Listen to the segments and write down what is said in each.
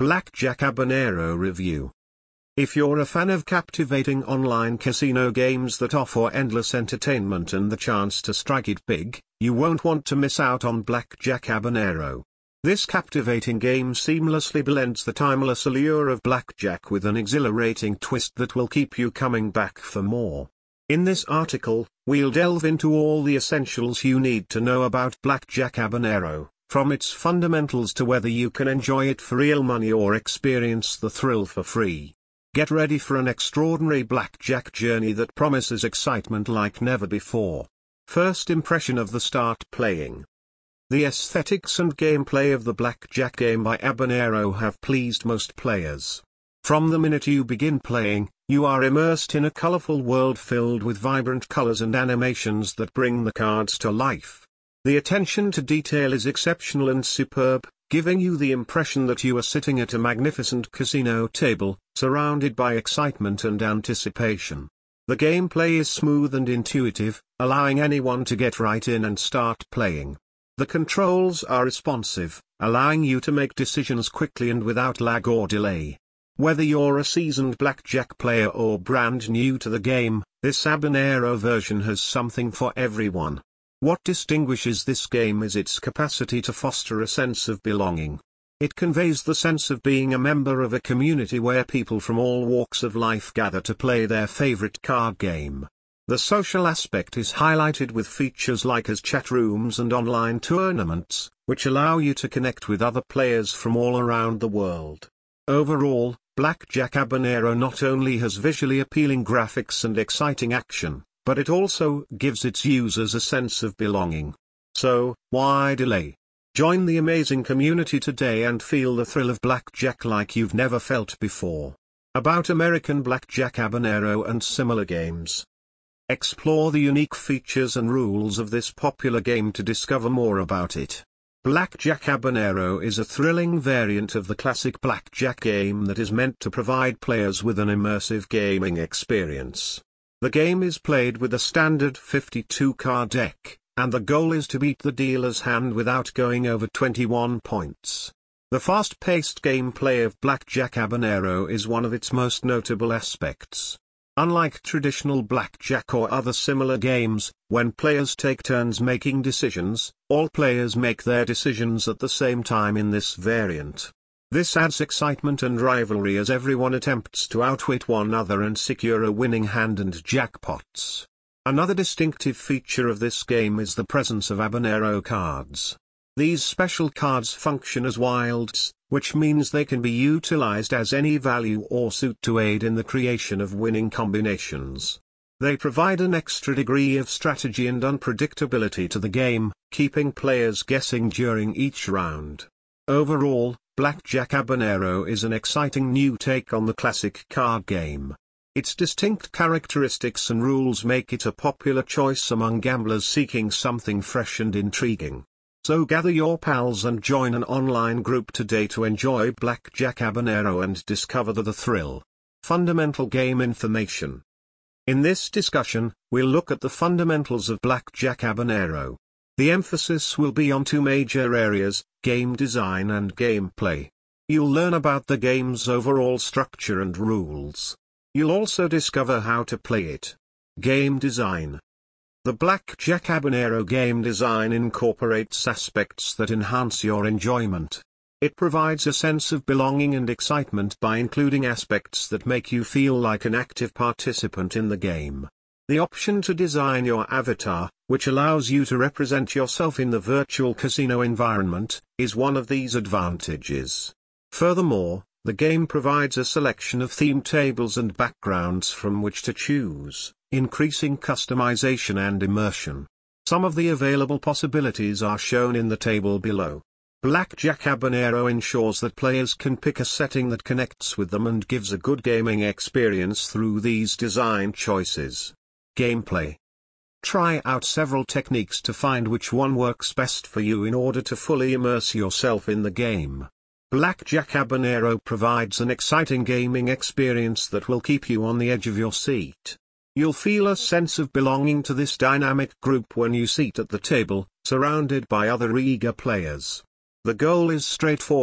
Blackjack Habanero Review. If you're a fan of captivating online casino games that offer endless entertainment and the chance to strike it big, you won't want to miss out on Blackjack Habanero. This captivating game seamlessly blends the timeless allure of blackjack with an exhilarating twist that will keep you coming back for more. In this article, we'll delve into all the essentials you need to know about Blackjack Habanero, from its fundamentals to whether you can enjoy it for real money or experience the thrill for free. Get ready for an extraordinary blackjack journey that promises excitement like never before. First impression of the start playing. The aesthetics and gameplay of the blackjack game by Habanero have pleased most players. From the minute you begin playing, you are immersed in a colorful world filled with vibrant colors and animations that bring the cards to life. The attention to detail is exceptional and superb, giving you the impression that you are sitting at a magnificent casino table, surrounded by excitement and anticipation. The gameplay is smooth and intuitive, allowing anyone to get right in and start playing. The controls are responsive, allowing you to make decisions quickly and without lag or delay. Whether you're a seasoned blackjack player or brand new to the game, this Habanero version has something for everyone. What distinguishes this game is its capacity to foster a sense of belonging. It conveys the sense of being a member of a community where people from all walks of life gather to play their favorite card game. The social aspect is highlighted with features like chat rooms and online tournaments, which allow you to connect with other players from all around the world. Overall, Blackjack Habanero not only has visually appealing graphics and exciting action, but it also gives its users a sense of belonging. So, why delay? Join the amazing community today and feel the thrill of blackjack like you've never felt before. About American Blackjack Habanero and similar games. Explore the unique features and rules of this popular game to discover more about it. Blackjack Habanero is a thrilling variant of the classic blackjack game that is meant to provide players with an immersive gaming experience. The game is played with a standard 52-card deck, and the goal is to beat the dealer's hand without going over 21 points. The fast-paced gameplay of Blackjack Habanero is one of its most notable aspects. Unlike traditional blackjack or other similar games, when players take turns making decisions, all players make their decisions at the same time in this variant. This adds excitement and rivalry as everyone attempts to outwit one another and secure a winning hand and jackpots. Another distinctive feature of this game is the presence of Habanero cards. These special cards function as wilds, which means they can be utilized as any value or suit to aid in the creation of winning combinations. They provide an extra degree of strategy and unpredictability to the game, keeping players guessing during each round. Overall, Blackjack Habanero is an exciting new take on the classic card game. Its distinct characteristics and rules make it a popular choice among gamblers seeking something fresh and intriguing. So gather your pals and join an online group today to enjoy Blackjack Habanero and discover the thrill. Fundamental game information. In this discussion, we'll look at the fundamentals of Blackjack Habanero. The emphasis will be on two major areas, game design and gameplay. You'll learn about the game's overall structure and rules. You'll also discover how to play it. Game design. The Blackjack Habanero game design incorporates aspects that enhance your enjoyment. It provides a sense of belonging and excitement by including aspects that make you feel like an active participant in the game. The option to design your avatar, which allows you to represent yourself in the virtual casino environment, is one of these advantages. Furthermore, the game provides a selection of theme tables and backgrounds from which to choose, increasing customization and immersion. Some of the available possibilities are shown in the table below. Blackjack Habanero ensures that players can pick a setting that connects with them and gives a good gaming experience through these design choices. Gameplay. Try out several techniques to find which one works best for you in order to fully immerse yourself in the game. Blackjack Habanero provides an exciting gaming experience that will keep you on the edge of your seat. You'll feel a sense of belonging to this dynamic group when you sit at the table, surrounded by other eager players. The goal is straightforward: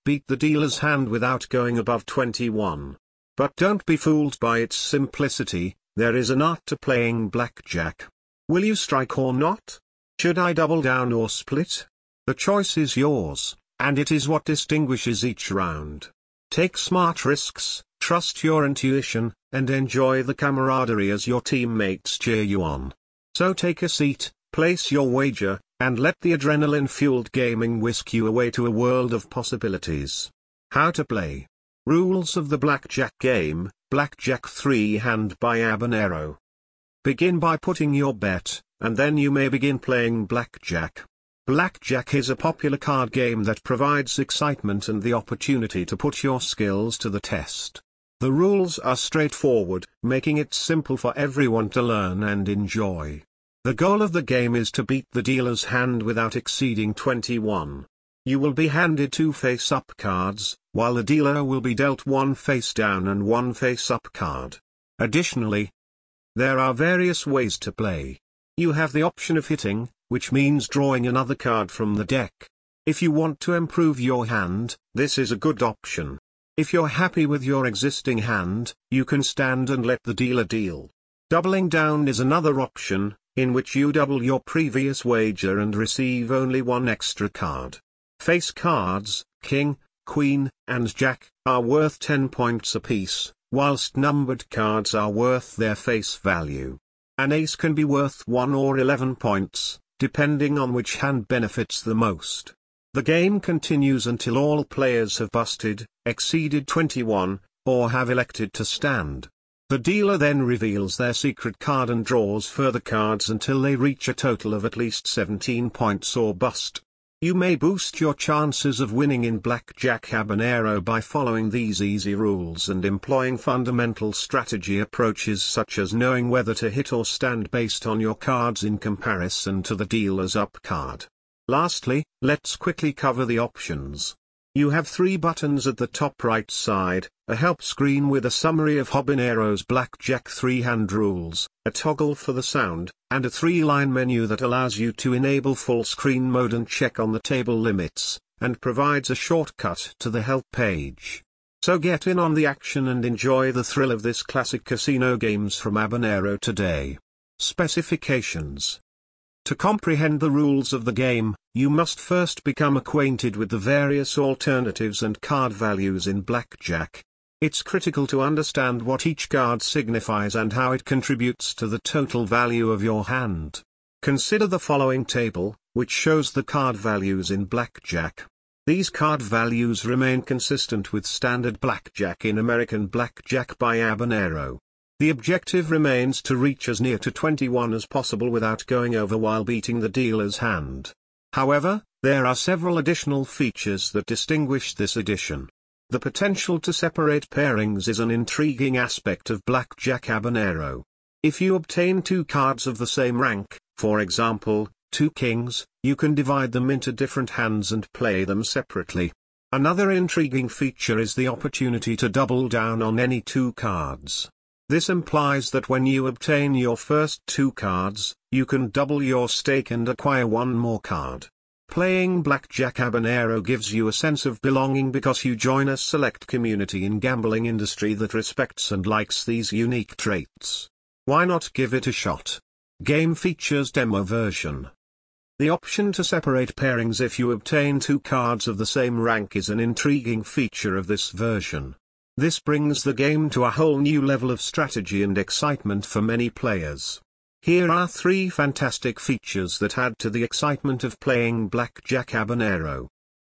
beat the dealer's hand without going above 21. But don't be fooled by its simplicity, there is an art to playing blackjack. Will you strike or not? Should I double down or split? The choice is yours, and it is what distinguishes each round. Take smart risks, trust your intuition, and enjoy the camaraderie as your teammates cheer you on. So take a seat, place your wager, and let the adrenaline-fueled gaming whisk you away to a world of possibilities. How to play. Rules of the Blackjack game, Blackjack 3-hand by Habanero. Begin by putting your bet, and then you may begin playing blackjack. Blackjack is a popular card game that provides excitement and the opportunity to put your skills to the test. The rules are straightforward, making it simple for everyone to learn and enjoy. The goal of the game is to beat the dealer's hand without exceeding 21. You will be handed 2 face-up cards, while the dealer will be dealt 1 face-down and 1 face-up card. Additionally, there are various ways to play. You have the option of hitting, which means drawing another card from the deck. If you want to improve your hand, this is a good option. If you're happy with your existing hand, you can stand and let the dealer deal. Doubling down is another option, in which you double your previous wager and receive only 1 extra card. Face cards, King, Queen, and Jack, are worth 10 points apiece, whilst numbered cards are worth their face value. An ace can be worth 1 or 11 points, depending on which hand benefits the most. The game continues until all players have busted, exceeded 21, or have elected to stand. The dealer then reveals their secret card and draws further cards until they reach a total of at least 17 points or bust. You may boost your chances of winning in Blackjack Habanero by following these easy rules and employing fundamental strategy approaches such as knowing whether to hit or stand based on your cards in comparison to the dealer's up card. Lastly, let's quickly cover the options. You have 3 buttons at the top right side, a help screen with a summary of Habanero's Blackjack 3-hand rules, a toggle for the sound, and a 3-line menu that allows you to enable full screen mode and check on the table limits, and provides a shortcut to the help page. So get in on the action and enjoy the thrill of this classic casino games from Habanero today. Specifications. To comprehend the rules of the game, you must first become acquainted with the various alternatives and card values in blackjack. It's critical to understand what each card signifies and how it contributes to the total value of your hand. Consider the following table, which shows the card values in blackjack. These card values remain consistent with standard blackjack in American Blackjack by Habanero. The objective remains to reach as near to 21 as possible without going over while beating the dealer's hand. However, there are several additional features that distinguish this edition. The potential to separate pairings is an intriguing aspect of Blackjack Habanero. If you obtain 2 cards of the same rank, for example, 2 kings, you can divide them into different hands and play them separately. Another intriguing feature is the opportunity to double down on any 2 cards. This implies that when you obtain your first 2 cards, you can double your stake and acquire 1 more card. Playing Blackjack Habanero gives you a sense of belonging because you join a select community in gambling industry that respects and likes these unique traits. Why not give it a shot? Game features demo version. The option to separate pairings if you obtain 2 cards of the same rank is an intriguing feature of this version. This brings the game to a whole new level of strategy and excitement for many players. Here are 3 fantastic features that add to the excitement of playing Blackjack Habanero.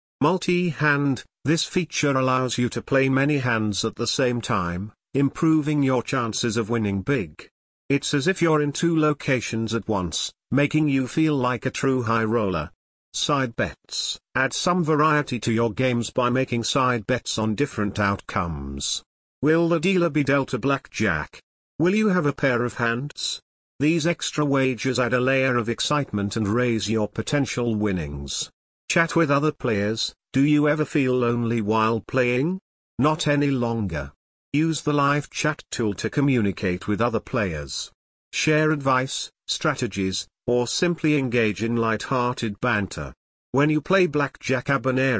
Multi-hand, this feature allows you to play many hands at the same time, improving your chances of winning big. It's as if you're in 2 locations at once, making you feel like a true high roller. Side bets. Add some variety to your games by making side bets on different outcomes. Will the dealer be dealt a blackjack? Will you have a pair of hands? These extra wagers add a layer of excitement and raise your potential winnings. Chat with other players. Do you ever feel lonely while playing? Not any longer. Use the live chat tool to communicate with other players. Share advice, strategies, or simply engage in light-hearted banter. When you play Blackjack Habanero,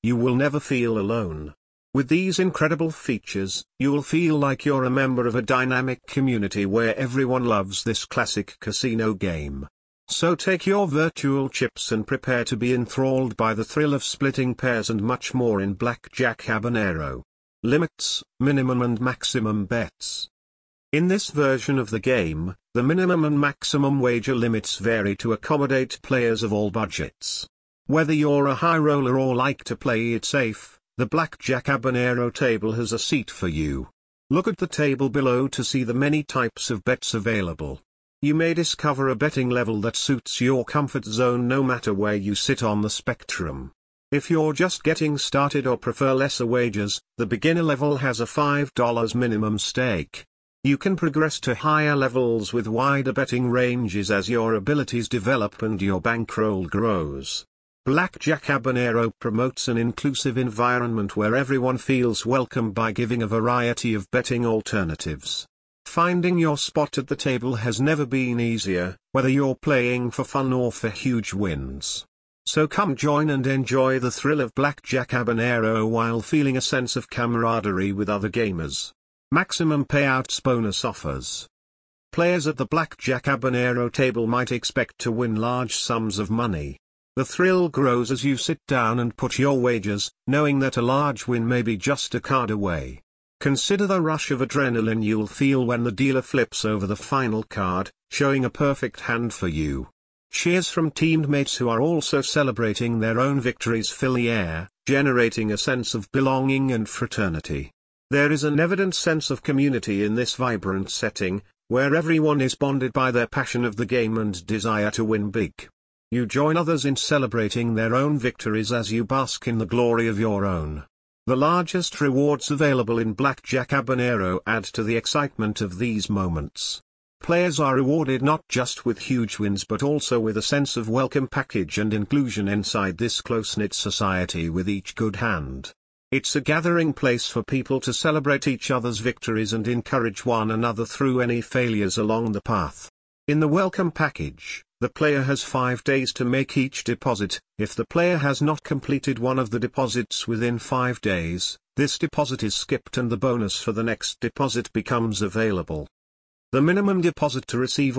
you will never feel alone. With these incredible features, you'll feel like you're a member of a dynamic community where everyone loves this classic casino game. So take your virtual chips and prepare to be enthralled by the thrill of splitting pairs and much more in Blackjack Habanero. Limits, minimum and maximum bets. In this version of the game, the minimum and maximum wager limits vary to accommodate players of all budgets. Whether you're a high roller or like to play it safe, the Blackjack Habanero table has a seat for you. Look at the table below to see the many types of bets available. You may discover a betting level that suits your comfort zone no matter where you sit on the spectrum. If you're just getting started or prefer lesser wagers, the beginner level has a $5 minimum stake. You can progress to higher levels with wider betting ranges as your abilities develop and your bankroll grows. Blackjack Habanero promotes an inclusive environment where everyone feels welcome by giving a variety of betting alternatives. Finding your spot at the table has never been easier, whether you're playing for fun or for huge wins. So come join and enjoy the thrill of Blackjack Habanero while feeling a sense of camaraderie with other gamers. Maximum payouts bonus offers. Players at the Blackjack Habanero table might expect to win large sums of money. The thrill grows as you sit down and put your wagers, knowing that a large win may be just a card away. Consider the rush of adrenaline you'll feel when the dealer flips over the final card, showing a perfect hand for you. Cheers from teammates who are also celebrating their own victories fill the air, generating a sense of belonging and fraternity. There is an evident sense of community in this vibrant setting, where everyone is bonded by their passion of the game and desire to win big. You join others in celebrating their own victories as you bask in the glory of your own. The largest rewards available in Blackjack Habanero add to the excitement of these moments. Players are rewarded not just with huge wins but also with a sense of welcome package and inclusion inside this close-knit society with each good hand. It's a gathering place for people to celebrate each other's victories and encourage one another through any failures along the path. In the welcome package, the player has 5 days to make each deposit. If the player has not completed one of the deposits within 5 days, this deposit is skipped and the bonus for the next deposit becomes available. The minimum deposit to receive a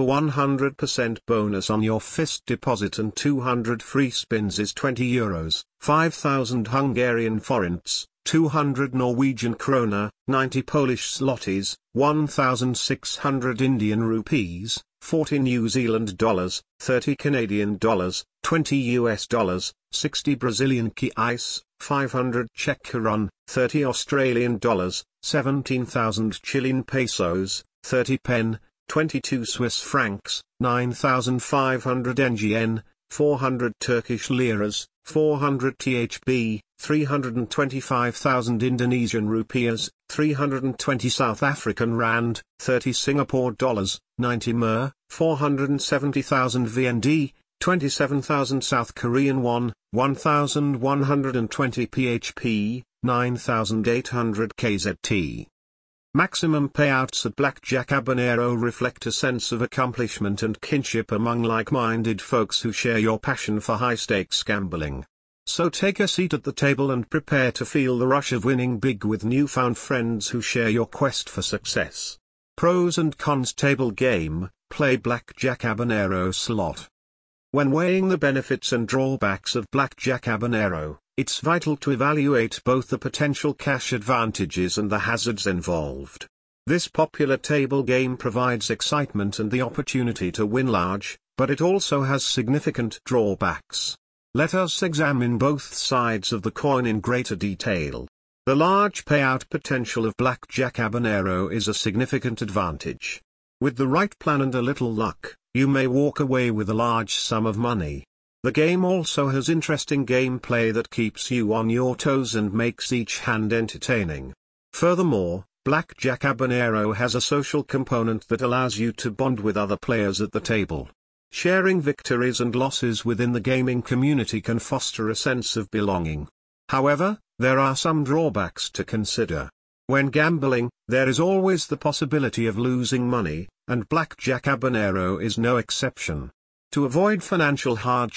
100% bonus on your first deposit and 200 free spins is €20, 5,000 Hungarian forints, 200 Norwegian krona, 90 Polish zlotys, 1,600 Indian rupees, 40 New Zealand dollars, 30 Canadian dollars, 20 US dollars, 60 Brazilian reais, 500 Czech koruna, 30 Australian dollars, 17,000 Chilean pesos, 30 pen, 22 Swiss francs, 9,500 NGN, 400 Turkish liras, 400 THB, 325,000 Indonesian rupiahs, 320 South African rand, 30 Singapore dollars, 90 Mer, 470,000 VND, 27,000 South Korean won, 1,120 PHP, 9,800 KZT. Maximum payouts at Blackjack Habanero reflect a sense of accomplishment and kinship among like-minded folks who share your passion for high-stakes gambling. So take a seat at the table and prepare to feel the rush of winning big with newfound friends who share your quest for success. Pros and cons table game, play Blackjack Habanero slot. When weighing the benefits and drawbacks of Blackjack Habanero, it's vital to evaluate both the potential cash advantages and the hazards involved. This popular table game provides excitement and the opportunity to win large, but it also has significant drawbacks. Let us examine both sides of the coin in greater detail. The large payout potential of Blackjack Habanero is a significant advantage. With the right plan and a little luck, you may walk away with a large sum of money. The game also has interesting gameplay that keeps you on your toes and makes each hand entertaining. Furthermore, Blackjack Habanero has a social component that allows you to bond with other players at the table. Sharing victories and losses within the gaming community can foster a sense of belonging. However, there are some drawbacks to consider. When gambling, there is always the possibility of losing money, and Blackjack Habanero is no exception. To avoid financial hardship,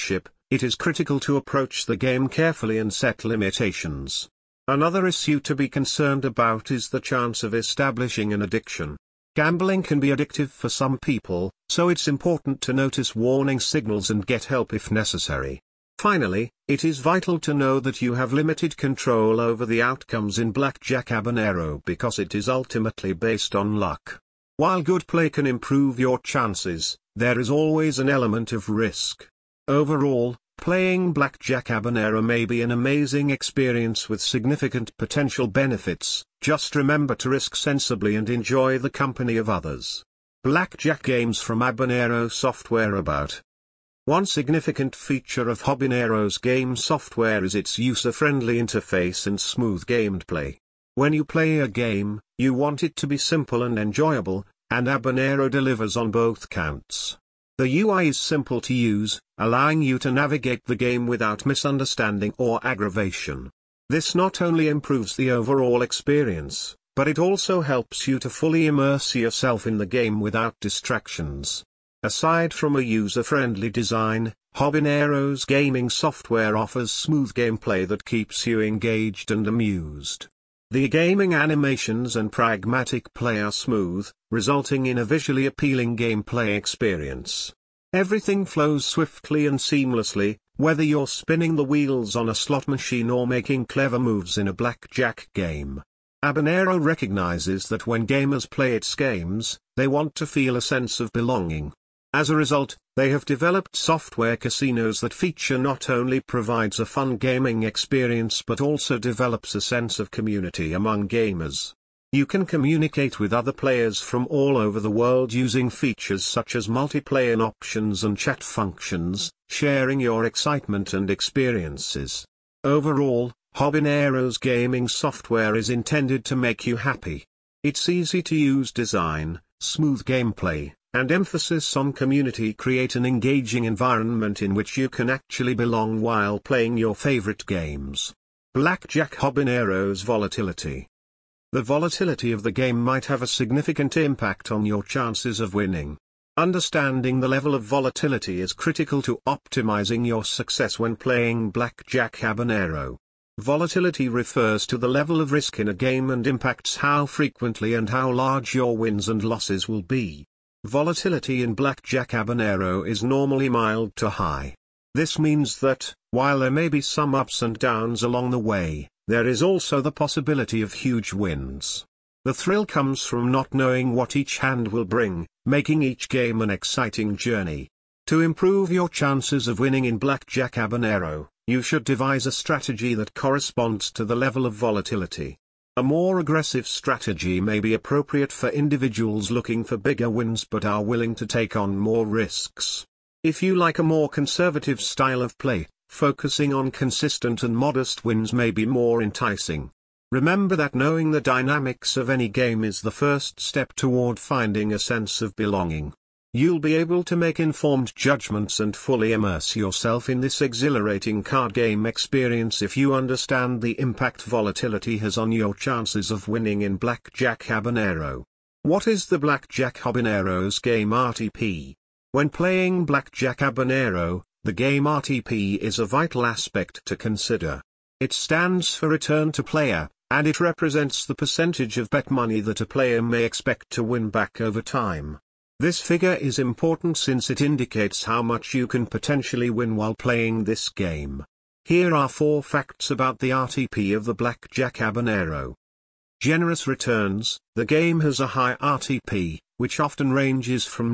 it is critical to approach the game carefully and set limitations. Another issue to be concerned about is the chance of establishing an addiction. Gambling can be addictive for some people, so it's important to notice warning signals and get help if necessary. Finally, it is vital to know that you have limited control over the outcomes in Blackjack Habanero because it is ultimately based on luck. While good play can improve your chances, there is always an element of risk. Overall, playing Blackjack Habanero may be an amazing experience with significant potential benefits. Just remember to risk sensibly and enjoy the company of others. Blackjack games from Habanero Software. About one significant feature of Habanero's game software is its user-friendly interface and smooth gameplay. When you play a game, you want it to be simple and enjoyable, and Habanero delivers on both counts. The UI is simple to use, allowing you to navigate the game without misunderstanding or aggravation. This not only improves the overall experience, but it also helps you to fully immerse yourself in the game without distractions. Aside from a user-friendly design, Habanero's gaming software offers smooth gameplay that keeps you engaged and amused. The gaming animations and pragmatic play are smooth, resulting in a visually appealing gameplay experience. Everything flows swiftly and seamlessly, whether you're spinning the wheels on a slot machine or making clever moves in a blackjack game. Habanero recognizes that when gamers play its games, they want to feel a sense of belonging. As a result, they have developed software casinos that feature not only provides a fun gaming experience but also develops a sense of community among gamers. You can communicate with other players from all over the world using features such as multiplayer options and chat functions, sharing your excitement and experiences. Overall, Habanero's gaming software is intended to make you happy. Its easy-to-use design, smooth gameplay, and emphasis on community create an engaging environment in which you can actually belong while playing your favorite games. Blackjack Habanero's volatility. The volatility of the game might have a significant impact on your chances of winning. Understanding the level of volatility is critical to optimizing your success when playing Blackjack Habanero. Volatility refers to the level of risk in a game and impacts how frequently and how large your wins and losses will be. Volatility in Blackjack Habanero is normally mild to high. This means that, while there may be some ups and downs along the way, there is also the possibility of huge wins. The thrill comes from not knowing what each hand will bring, making each game an exciting journey. To improve your chances of winning in Blackjack Habanero, you should devise a strategy that corresponds to the level of volatility. A more aggressive strategy may be appropriate for individuals looking for bigger wins but are willing to take on more risks. If you like a more conservative style of play, focusing on consistent and modest wins may be more enticing. Remember that knowing the dynamics of any game is the first step toward finding a sense of belonging. You'll be able to make informed judgments and fully immerse yourself in this exhilarating card game experience if you understand the impact volatility has on your chances of winning in Blackjack Habanero. What is the Blackjack Habanero's game RTP? When playing Blackjack Habanero, the game RTP is a vital aspect to consider. It stands for Return to Player, and it represents the percentage of bet money that a player may expect to win back over time. This figure is important since it indicates how much you can potentially win while playing this game. Here are 4 facts about the RTP of the Blackjack Habanero. Generous returns. The game has a high RTP, which often ranges from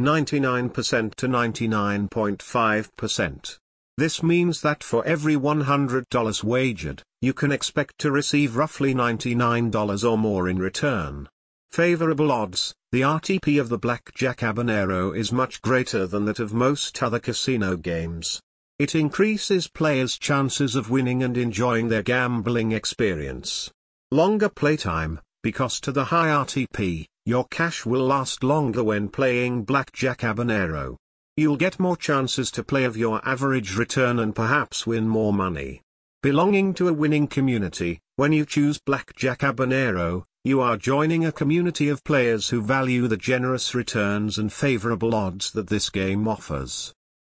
99% to 99.5%. This means that for every $100 wagered, you can expect to receive roughly $99 or more in return. Favorable odds. The RTP of the Blackjack Habanero is much greater than that of most other casino games. It increases players' chances of winning and enjoying their gambling experience. Longer playtime. Because to the high RTP, your cash will last longer when playing Blackjack Habanero. You'll get more chances to play of your average return and perhaps win more money. Belonging to a winning community. When you choose Blackjack Habanero, you are joining a community of players who value the generous returns and favorable odds that this game offers.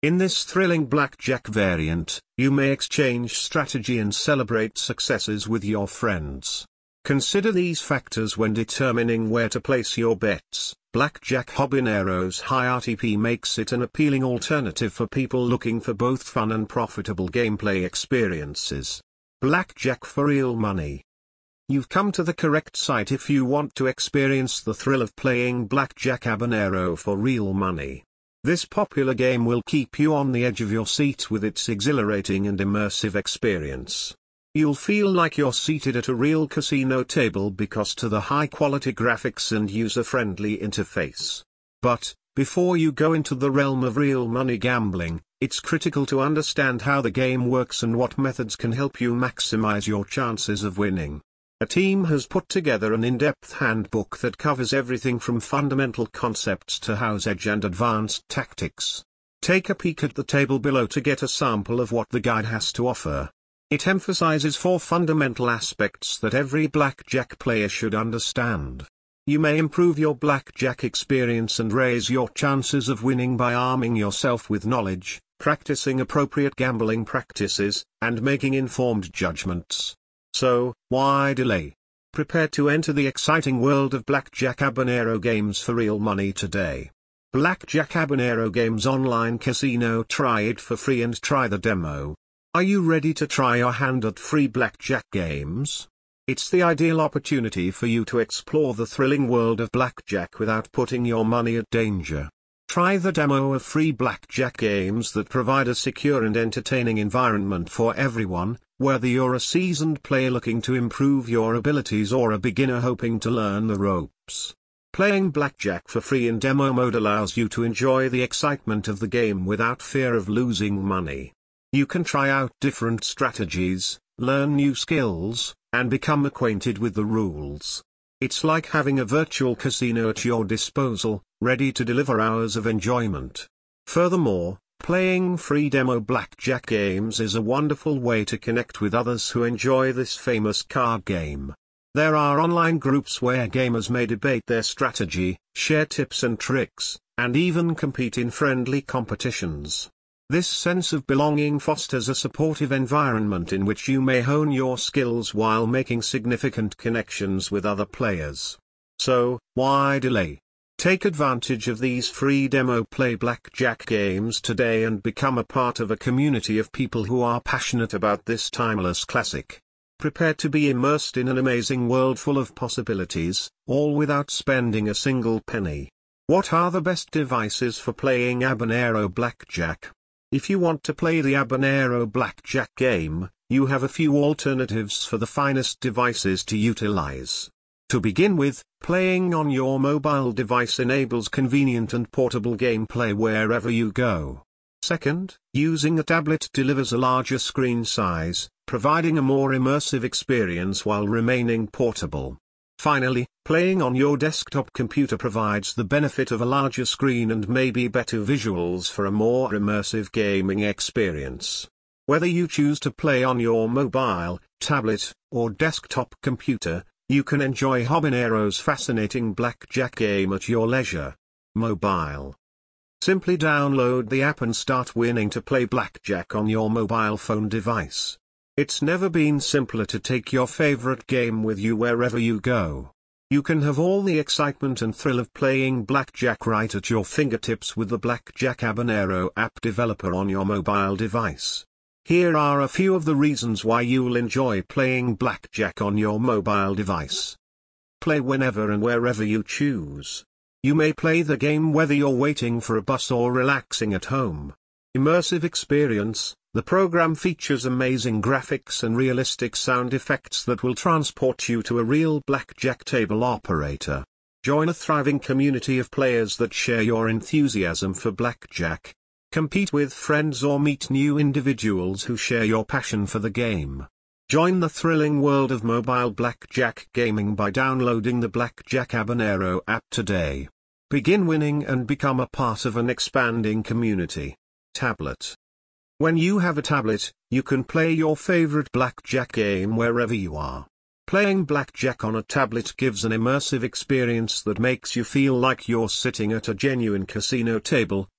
In this thrilling blackjack variant, you may exchange strategy and celebrate successes with your friends. Consider these factors when determining where to place your bets. Blackjack Hobbinero's high RTP makes it an appealing alternative for people looking for both fun and profitable gameplay experiences. Blackjack for real money. You've come to the correct site if you want to experience the thrill of playing Blackjack Habanero for real money. This popular game will keep you on the edge of your seat with its exhilarating and immersive experience. You'll feel like you're seated at a real casino table because to the high-quality graphics and user-friendly interface. But, before you go into the realm of real money gambling, it's critical to understand how the game works and what methods can help you maximize your chances of winning. A team has put together an in-depth handbook that covers everything from fundamental concepts to house edge and advanced tactics. Take a peek at the table below to get a sample of what the guide has to offer. It emphasizes 4 fundamental aspects that every blackjack player should understand. You may improve your blackjack experience and raise your chances of winning by arming yourself with knowledge, practicing appropriate gambling practices, and making informed judgments. So, why delay? Prepare to enter the exciting world of Blackjack Habanero games for real money today. Blackjack Habanero Games Online Casino. Try it for free and try the demo. Are you ready to try your hand at free blackjack games? It's the ideal opportunity for you to explore the thrilling world of blackjack without putting your money at danger. Try the demo of free blackjack games that provide a secure and entertaining environment for everyone, whether you're a seasoned player looking to improve your abilities or a beginner hoping to learn the ropes. Playing blackjack for free in demo mode allows you to enjoy the excitement of the game without fear of losing money. You can try out different strategies, learn new skills, and become acquainted with the rules. It's like having a virtual casino at your disposal, ready to deliver hours of enjoyment. Furthermore, playing free demo blackjack games is a wonderful way to connect with others who enjoy this famous card game. There are online groups where gamers may debate their strategy, share tips and tricks, and even compete in friendly competitions. This sense of belonging fosters a supportive environment in which you may hone your skills while making significant connections with other players. So, why delay? Take advantage of these free demo play blackjack games today and become a part of a community of people who are passionate about this timeless classic. Prepare to be immersed in an amazing world full of possibilities, all without spending a single penny. What are the best devices for playing Habanero Blackjack? If you want to play the Habanero Blackjack game, you have a few alternatives for the finest devices to utilize. To begin with, playing on your mobile device enables convenient and portable gameplay wherever you go. Second, using a tablet delivers a larger screen size, providing a more immersive experience while remaining portable. Finally, playing on your desktop computer provides the benefit of a larger screen and maybe better visuals for a more immersive gaming experience. Whether you choose to play on your mobile, tablet, or desktop computer, you can enjoy Habanero's fascinating blackjack game at your leisure. Mobile. Simply download the app and start winning to play blackjack on your mobile phone device. It's never been simpler to take your favorite game with you wherever you go. You can have all the excitement and thrill of playing blackjack right at your fingertips with the Blackjack Habanero app developer on your mobile device. Here are a few of the reasons why you'll enjoy playing blackjack on your mobile device. Play whenever and wherever you choose. You may play the game whether you're waiting for a bus or relaxing at home. Immersive experience. The program features amazing graphics and realistic sound effects that will transport you to a real blackjack table operator. Join a thriving community of players that share your enthusiasm for blackjack. Compete with friends or meet new individuals who share your passion for the game. Join the thrilling world of mobile blackjack gaming by downloading the Blackjack Habanero app today. Begin winning and become a part of an expanding community. Tablet. When you have a tablet, you can play your favorite blackjack game wherever you are. Playing blackjack on a tablet gives an immersive experience that makes you feel like you're sitting at a genuine casino table,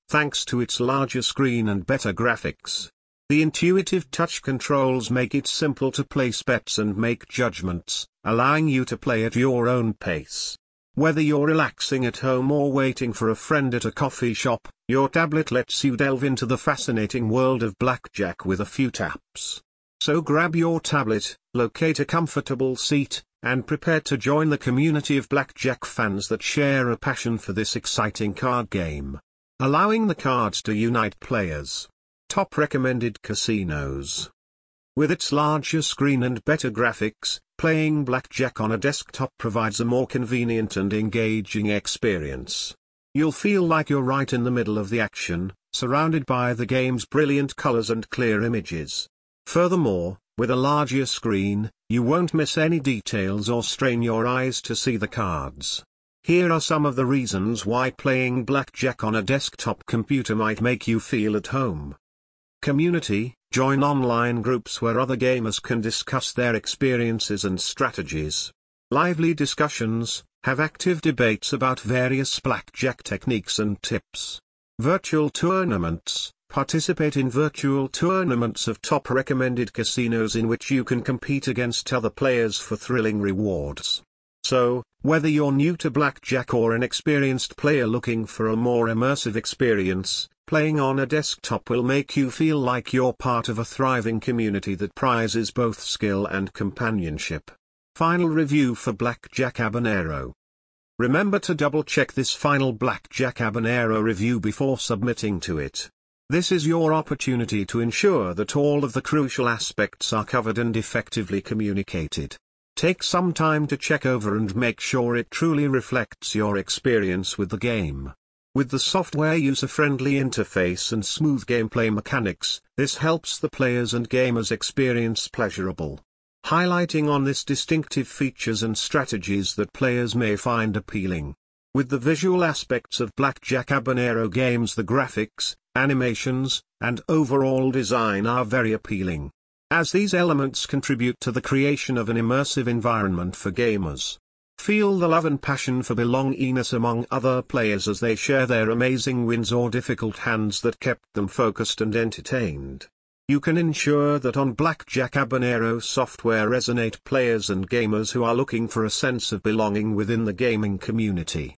thanks to its larger screen and better graphics. The intuitive touch controls make it simple to place bets and make judgments, allowing you to play at your own pace. Whether you're relaxing at home or waiting for a friend at a coffee shop, your tablet lets you delve into the fascinating world of blackjack with a few taps. So grab your tablet, locate a comfortable seat, and prepare to join the community of blackjack fans that share a passion for this exciting card game. Allowing the cards to unite players. Top recommended casinos. With its larger screen and better graphics, playing blackjack on a desktop provides a more convenient and engaging experience. You'll feel like you're right in the middle of the action, surrounded by the game's brilliant colors and clear images. Furthermore, with a larger screen, you won't miss any details or strain your eyes to see the cards. Here are some of the reasons why playing blackjack on a desktop computer might make you feel at home. Community: join online groups where other gamers can discuss their experiences and strategies. Lively discussions: have active debates about various blackjack techniques and tips. Virtual tournaments: participate in virtual tournaments of top recommended casinos in which you can compete against other players for thrilling rewards. So, whether you're new to blackjack or an experienced player looking for a more immersive experience, playing on a desktop will make you feel like you're part of a thriving community that prizes both skill and companionship. Final review for Blackjack Habanero. Remember to double-check this final Blackjack Habanero review before submitting to it. This is your opportunity to ensure that all of the crucial aspects are covered and effectively communicated. Take some time to check over and make sure it truly reflects your experience with the game. With the software user-friendly interface and smooth gameplay mechanics, this helps the players and gamers experience pleasurable. Highlighting on this distinctive features and strategies that players may find appealing. With the visual aspects of Blackjack Habanero games, the graphics, animations, and overall design are very appealing, as these elements contribute to the creation of an immersive environment for gamers. Feel the love and passion for belongingness among other players as they share their amazing wins or difficult hands that kept them focused and entertained. You can ensure that on Blackjack Habanero software resonate players and gamers who are looking for a sense of belonging within the gaming community.